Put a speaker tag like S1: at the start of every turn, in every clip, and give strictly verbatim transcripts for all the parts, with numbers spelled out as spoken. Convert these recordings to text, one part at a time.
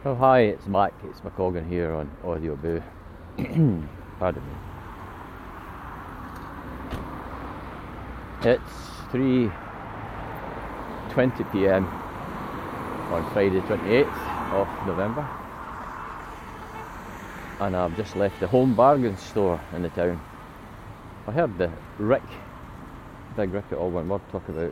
S1: Oh hi, it's Mac, it's McColgan here on Audio Boo. Pardon me. It's three twenty p m on Friday twenty-eighth of November, and I've just left the Home Bargain store in the town. I heard the Rick, Big Rick at All One Word talk about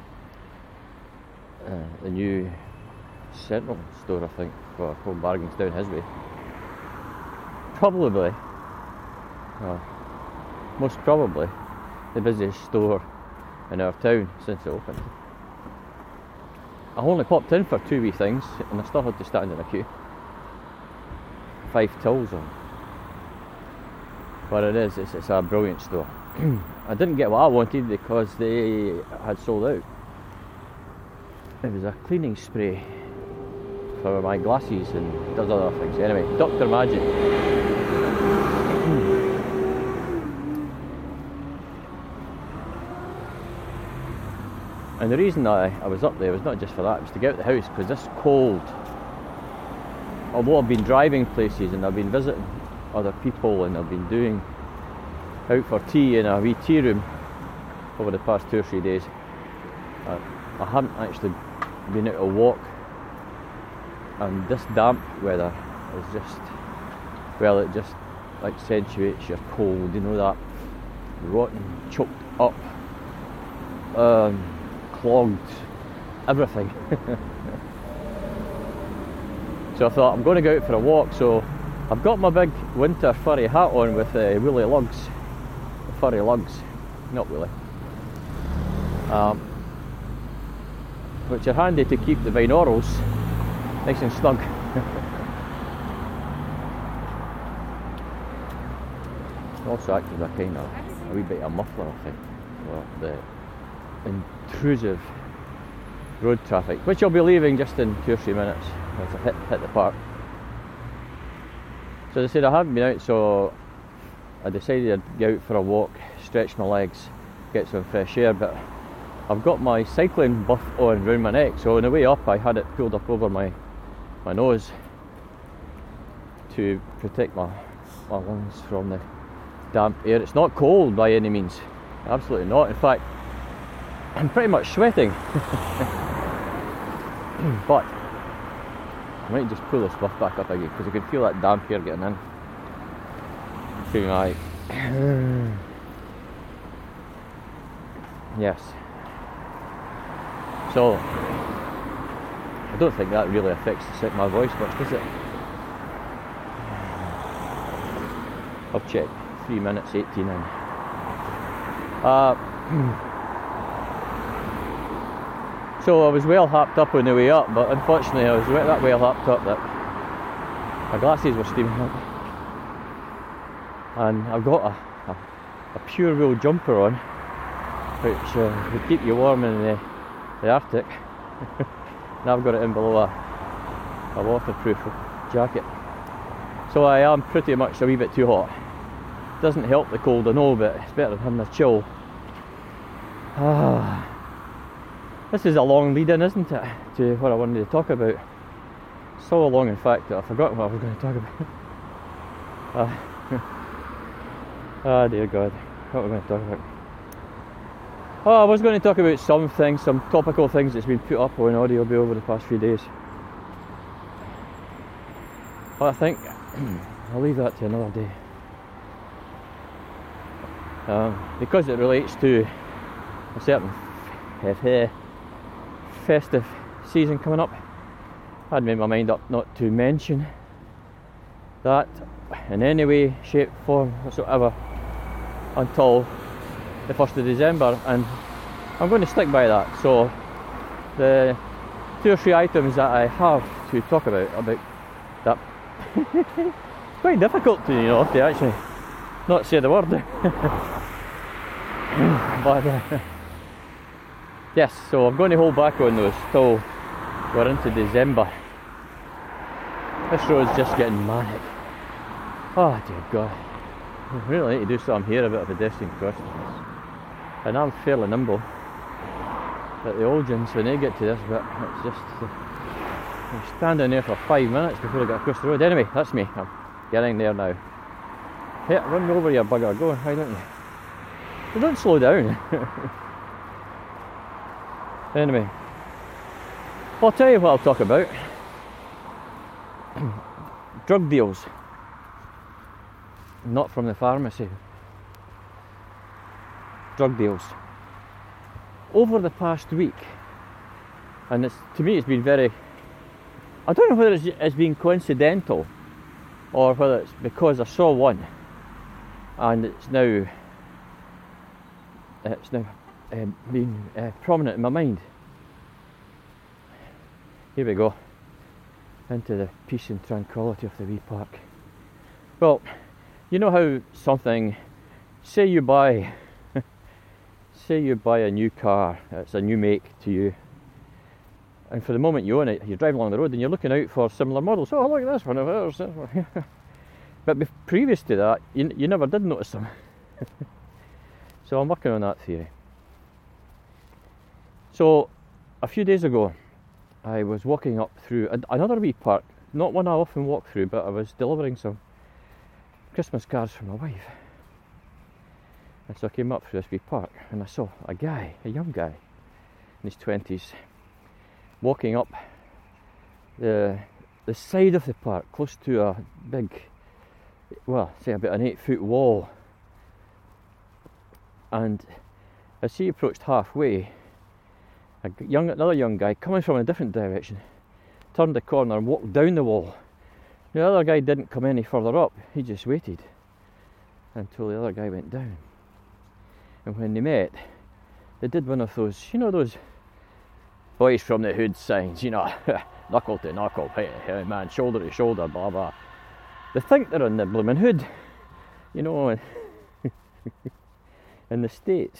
S1: uh, the new Central store, I think, for Home Bargains down his way. Probably, uh, most probably, the busiest store in our town since it opened. I only popped in for two wee things and I still had to stand in a queue. Five tills on. But it is, it's, it's a brilliant store. I didn't get what I wanted because they had sold out. It was a cleaning spray for my glasses and does other things. Anyway, Doctor Magic. And the reason I, I was up there was not just for that, it was to get out of the house, because this cold, although I've been driving places and I've been visiting other people and I've been doing out for tea in a wee tea room over the past two or three days, uh, I haven't actually been out to walk, and this damp weather is just, well, it just accentuates your cold, you know, that rotten, choked up, um, clogged, everything. So I thought, I'm going to go out for a walk, so I've got my big winter furry hat on with uh, woolly lugs, furry lugs, not woolly, um, which are handy to keep the binaurals nice and snug. Also acts as a kind of a wee bit of muffler, I think, for the intrusive road traffic, which I'll be leaving just in two or three minutes as I hit, hit the park. So as I said, I haven't been out, so I decided I'd go out for a walk, stretch my legs, get some fresh air, but I've got my cycling buff on round my neck, so on the way up I had it pulled up over my, my nose to protect my, my lungs from the damp air. It's not cold by any means, absolutely not. In fact, I'm pretty much sweating. But I might just pull this buff back up again because I can feel that damp air getting in through my yes. So I don't think that really affects my voice much, does it? I'll check. Three minutes eighteen in. Uh, So I was well happed up on the way up, but unfortunately I was that well happed up that my glasses were steaming up. And I've got a, a, a pure wool jumper on, which uh, would keep you warm in the, the Arctic. And I've got it in below a, a waterproof jacket. So I am pretty much a wee bit too hot. Doesn't help the cold, I know, but it's better than having a chill. Ah. This is a long lead-in, isn't it, to what I wanted to talk about. So long, in fact, that I forgot what I was going to talk about. Ah, oh, dear God, what am I going to talk about? Oh, I was going to talk about some things, some topical things that's been put up on Audio Boo over the past few days. But I think I'll leave that to another day. Um, because it relates to a certain f- festive season coming up, I'd made my mind up not to mention that in any way, shape, form whatsoever until the first of December, and I'm going to stick by that. So the two or three items that I have to talk about about that it's quite difficult to, you know, to actually not say the word. But uh, yes, so I'm going to hold back on those till we're into December. This road's just getting manic. Oh dear God. I really need to do something here about pedestrian crossings. And I'm fairly nimble. But the old gens, when they get to this bit, it's just, I'm standing there for five minutes before I get across the road. Anyway, that's me. I'm getting there now. Hey, run me over, you bugger. Go, why don't you? Well, don't slow down. Anyway, I'll tell you what I'll talk about. Drug deals. Not from the pharmacy. Drug deals. Over the past week, and it's, to me it's been very, I don't know whether it's, it's been coincidental or whether it's because I saw one and it's now it's now um, been uh, prominent in my mind. Here we go, into the peace and tranquility of the wee park. Well, you know how something, say you buy say you buy a new car, it's a new make to you, and for the moment you own it, you're driving along the road and you're looking out for similar models. Oh, look at this one, there's this one. But previous to that, you, you never did notice them. So I'm working on that theory. So a few days ago, I was walking up through another wee park, not one I often walk through, but I was delivering some Christmas cards for my wife. And so I came up through this wee park and I saw a guy, a young guy, in his twenties, walking up the the side of the park, close to a big, well, say about an eight foot wall. And as he approached halfway, a young, another young guy coming from a different direction turned the corner and walked down the wall. The other guy didn't come any further up, he just waited until the other guy went down. And when they met, they did one of those, you know, those boys from the hood signs, you know, knuckle to knuckle, hey, hey man, shoulder to shoulder, blah blah. They think they're in the blooming hood, you know, in the States.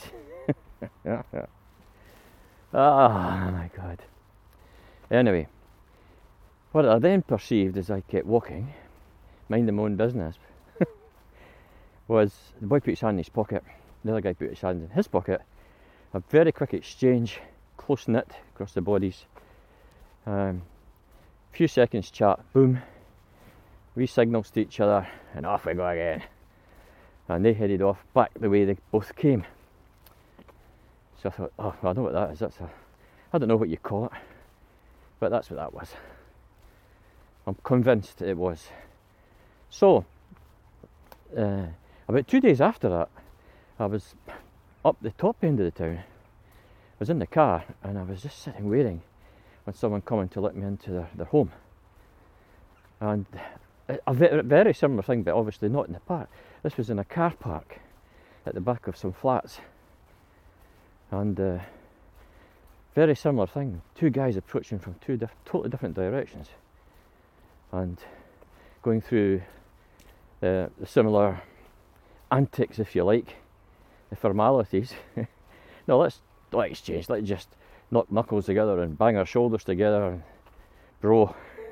S1: Ah, my God. Anyway, what I then perceived as I kept walking, minding my own business, was the boy put his hand in his pocket, the other guy put his hand in his pocket, a very quick exchange, close knit across the bodies, um, few seconds chat, boom, we signals to each other, and off we go again. And they headed off back the way they both came. So I thought, oh, I know what that is. That's a, I don't know what you call it, but that's what that was. I'm convinced it was. So, uh, about two days after that, I was up the top end of the town. I was in the car and I was just sitting waiting on someone coming to let me into their, their home. And a very, very similar thing, but obviously not in the park. This was in a car park at the back of some flats. And uh, very similar thing. Two guys approaching from two diff- totally different directions. And going through uh, the similar antics, if you like, the formalities. No, let's not exchange, let's just knock knuckles together and bang our shoulders together and bro.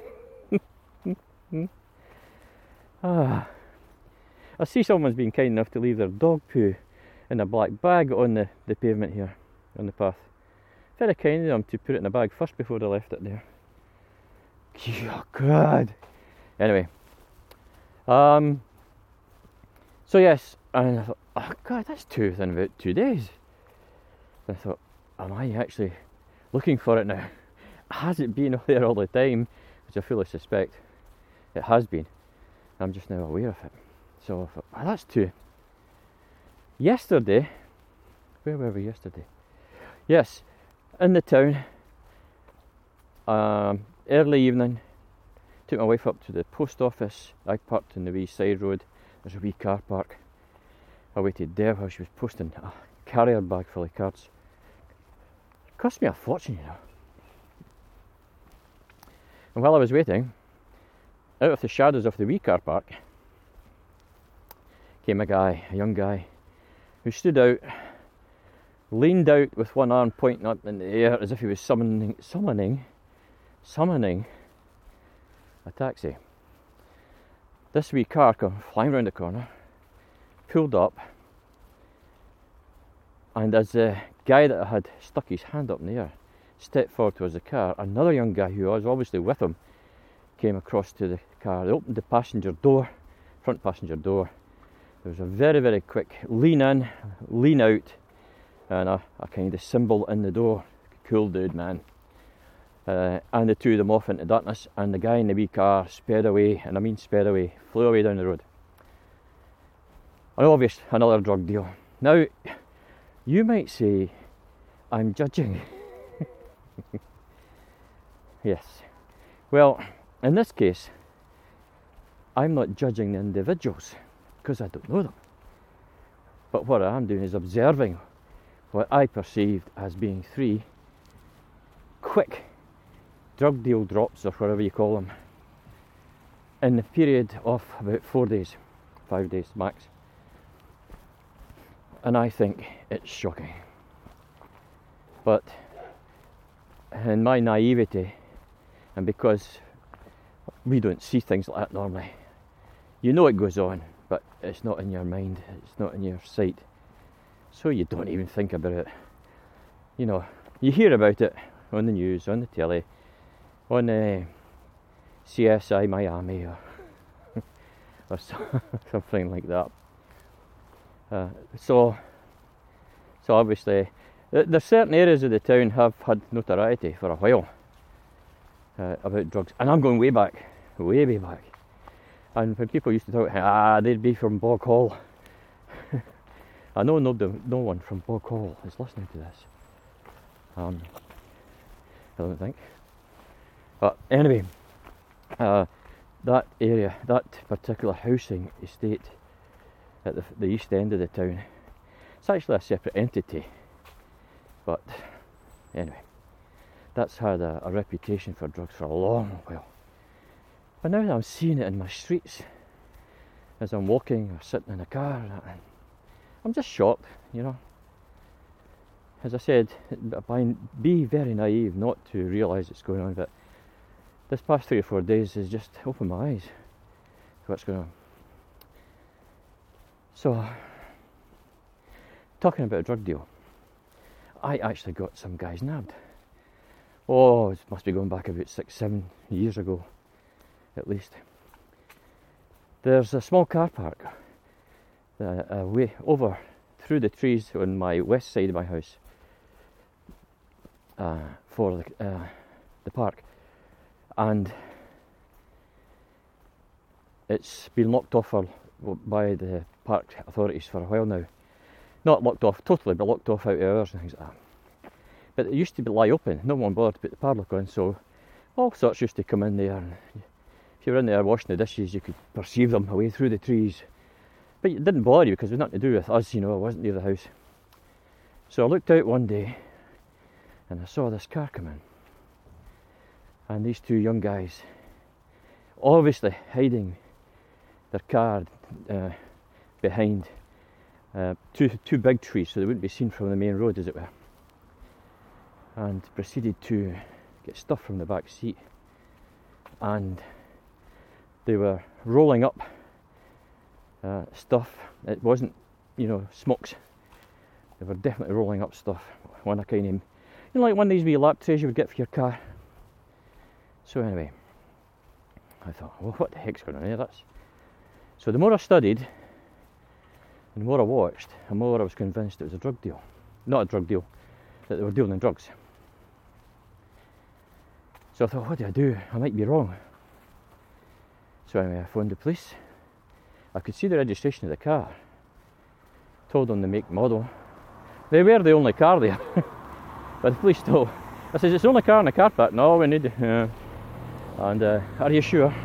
S1: Ah, I see someone's been kind enough to leave their dog poo in a black bag on the, the pavement here, on the path. Very kind of them to put it in a bag first before they left it there. Oh God. Anyway, um, so yes, and I thought, oh God, that's two within about two days. And I thought, am I actually looking for it now? Has it been there all the time? Which I fully suspect it has been. I'm just now aware of it. So I thought, oh, that's two. Yesterday, where were we yesterday? Yes, in the town, um, early evening, took my wife up to the post office. I parked on the wee side road. There's a wee car park. I waited there while she was posting a carrier bag full of cards. It cost me a fortune, you know. And while I was waiting, out of the shadows of the wee car park came a guy, a young guy, who stood out, leaned out with one arm pointing up in the air as if he was summoning, summoning, summoning a taxi. This wee car came flying round the corner, pulled up, and as the guy that had stuck his hand up in the air stepped forward towards the car. Another young guy who was obviously with him came across to the car. They opened the passenger door, front passenger door. There was a very, very quick lean in, lean out, and a, a kind of symbol in the door. Cool dude, man. Uh, and the two of them off into darkness, and the guy in the wee car sped away, and I mean sped away, flew away down the road. An obvious, another drug deal. Now, you might say, I'm judging. Yes. Well, in this case, I'm not judging the individuals, because I don't know them. But what I am doing is observing what I perceived as being three quick drug deal drops, or whatever you call them, in the period of about four days, five days max. And I think it's shocking. But in my naivety, and because we don't see things like that normally, you know it goes on, but it's not in your mind, it's not in your sight, so you don't even think about it. You know, you hear about it on the news, on the telly, on uh, C S I Miami, or, or something like that. Uh, so, so obviously, there's certain areas of the town have had notoriety for a while uh, about drugs, and I'm going way back, way, way back. And when people used to talk, ah, they'd be from Bog Hall. I know no, no one from Bog Hall is listening to this. Um, I don't think. But anyway, uh, that area, that particular housing estate at the, the east end of the town, it's actually a separate entity. But anyway, that's had a, a reputation for drugs for a long while. But now that I'm seeing it in my streets, as I'm walking or sitting in a car, I'm just shocked, you know. As I said, be very naive not to realise it's going on, but this past three or four days has just opened my eyes to what's going on. So, talking about a drug deal, I actually got some guys nabbed. Oh, it must be going back about six, seven years ago, at least. There's a small car park uh, away over through the trees on my west side of my house uh, for the, uh, the park, and it's been locked off for, by the park authorities for a while now. Not locked off totally, but locked off out of hours and things like that. But it used to be lie open, no one bothered to put the padlock on, so all sorts used to come in there, and if you were in there washing the dishes, you could perceive them away through the trees. But it didn't bother you because it was nothing to do with us, you know, I wasn't near the house. So I looked out one day and I saw this car come in. And these two young guys, obviously hiding their car uh, behind uh, two, two big trees so they wouldn't be seen from the main road, as it were. And proceeded to get stuff from the back seat. And they were rolling up uh, stuff. It wasn't, you know, smokes. They were definitely rolling up stuff. One a kind of, you know, like one of these wee lap trays you would get for your car. So anyway, I thought, well, what the heck's going on here? That's so. The more I studied, and the more I watched, the more I was convinced it was a drug deal. Not a drug deal, that they were dealing in drugs. So I thought, what do I do? I might be wrong. So anyway, I phoned the police. I could see the registration of the car. Told them the make and model. They were the only car there. But the police told. I said, it's the only car in the car park. No, we need it. Uh, and uh, are you sure?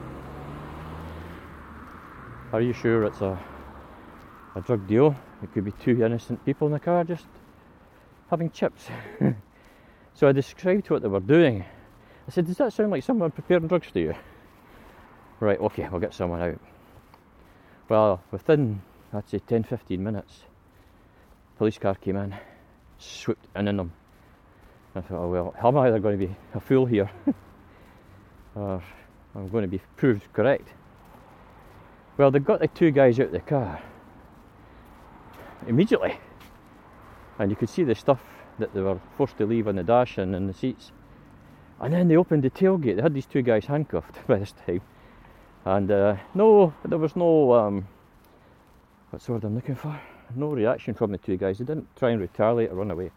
S1: Are you sure it's a, a drug deal? It could be two innocent people in the car just having chips. So I described what they were doing. I said, does that sound like someone preparing drugs to you? Right, okay, we'll get someone out. Well, within, I'd say ten to fifteen minutes, police car came in, swooped in on them. I thought, oh well, I'm either going to be a fool here, or I'm going to be proved correct. Well, they got the two guys out of the car immediately, and you could see the stuff that they were forced to leave on the dash and in the seats. And then they opened the tailgate. They had these two guys handcuffed by this time. And uh, no, there was no, um, what's the word I'm looking for? No reaction from the two guys. They didn't try and retaliate or run away.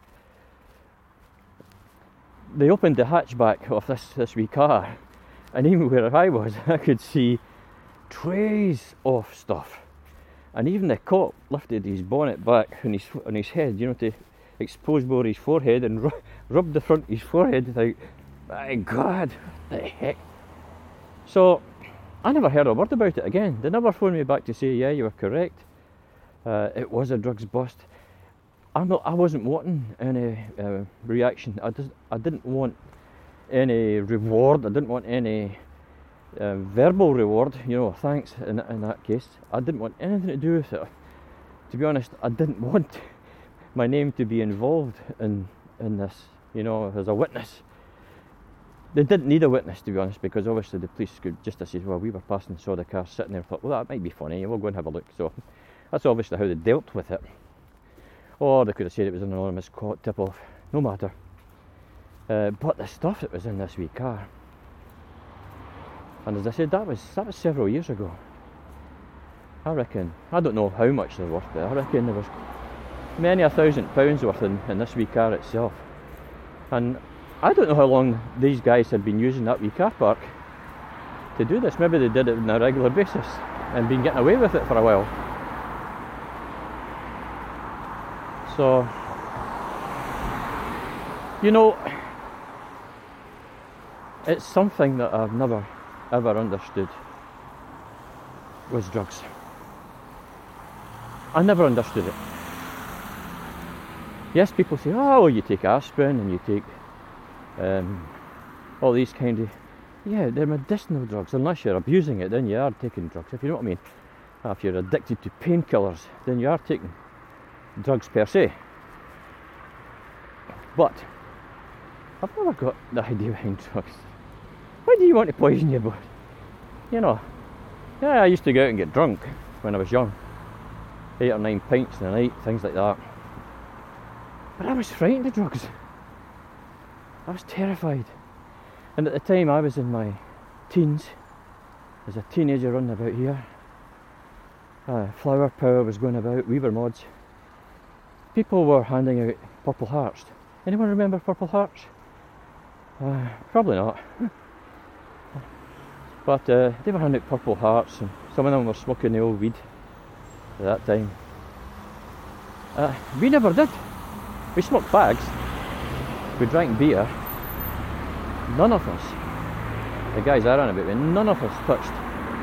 S1: They opened the hatchback of this, this wee car, and even where I was, I could see trays of stuff. And even the cop lifted his bonnet back on his, on his head, you know, to expose more his forehead and ru- rubbed the front of his forehead. Like, my God, what the heck? So, I never heard a word about it again. They never phoned me back to say, yeah, you were correct. Uh, it was a drugs bust. I'm not, I wasn't wanting any uh, reaction. I, just, I didn't want any reward. I didn't want any uh, verbal reward, you know, thanks in, in that case. I didn't want anything to do with it. To be honest, I didn't want my name to be involved in, in this, you know, as a witness. They didn't need a witness, to be honest, because obviously the police could just have said, well, we were passing, saw the car sitting there, thought, well, that might be funny, we'll go and have a look. So that's obviously how they dealt with it. Or they could have said it was an anonymous tip-off, no matter. Uh, but the stuff that was in this wee car, and as I said, that was that was several years ago. I reckon, I don't know how much they're worth, but I reckon there was many a thousand pounds worth in, in this wee car itself. And I don't know how long these guys had been using that wee car park to do this. Maybe they did it on a regular basis and been getting away with it for a while. So, you know, it's something that I've never ever understood was drugs. I never understood it. Yes, people say, oh, you take aspirin and you take um, all these kind of, yeah, they're medicinal drugs. Unless you're abusing it, then you are taking drugs, if you know what I mean. If you're addicted to painkillers, then you are taking drugs per se. But I've never got the idea behind drugs. Why do you want to poison your body? You know, yeah, I used to go out and get drunk when I was young. Eight or nine pints in a night, things like that. But I was frightened of drugs. I was terrified. And at the time I was in my teens, as a teenager running about here. Uh, Flower Power was going about, we were mods. People were handing out Purple Hearts. Anyone remember Purple Hearts? Uh, probably not. But uh, they were handing out Purple Hearts, and some of them were smoking the old weed at that time. Uh, we never did. We smoked fags. We drank beer. None of us, the guys I ran about with, none of us touched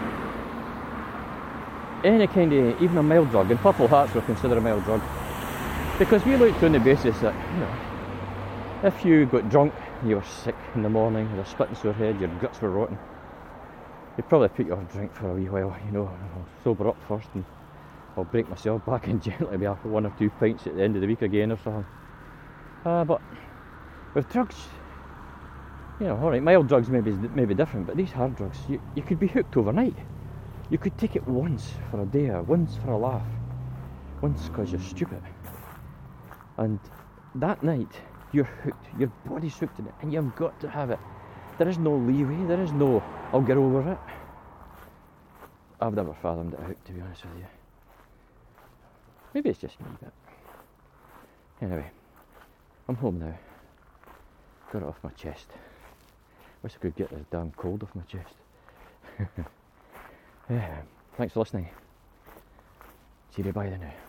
S1: any kind of, even a mild drug, and Purple Hearts were considered a mild drug. Because we looked on the basis that, you know, if you got drunk, you were sick in the morning, you had a splitting sore head, your guts were rotten, they'd probably put you off drink for a wee while, you know, I'll sober up first and I'll break myself back in gently be after one or two pints at the end of the week again or something. Uh, but with drugs, you know, alright, mild drugs maybe may be different, but these hard drugs, you, you could be hooked overnight. You could take it once for a day, or once for a laugh, once because you're stupid. And that night, you're hooked, your body's hooked in it, and you've got to have it. There is no leeway, there is no, I'll get over it. I've never fathomed it out, to be honest with you. Maybe it's just me, but anyway, I'm home now. Got it off my chest. Wish I could get this damn cold off my chest. Yeah, thanks for listening. See you bye then now.